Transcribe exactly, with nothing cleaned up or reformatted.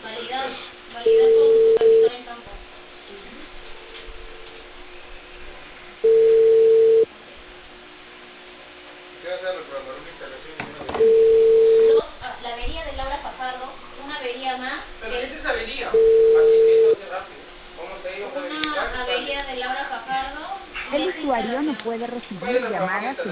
Validar, validar con su supervisor en campo. ¿Qué va a hacer? Reprogramar una instalación y una avería. Dos, ah, la avería de Laura Fajardo, una avería más. Pero esa es avería, así que eso es rápido. Vamos a ir a verificar. Una avería de Laura Fajardo. El usuario no puede recibir llamadas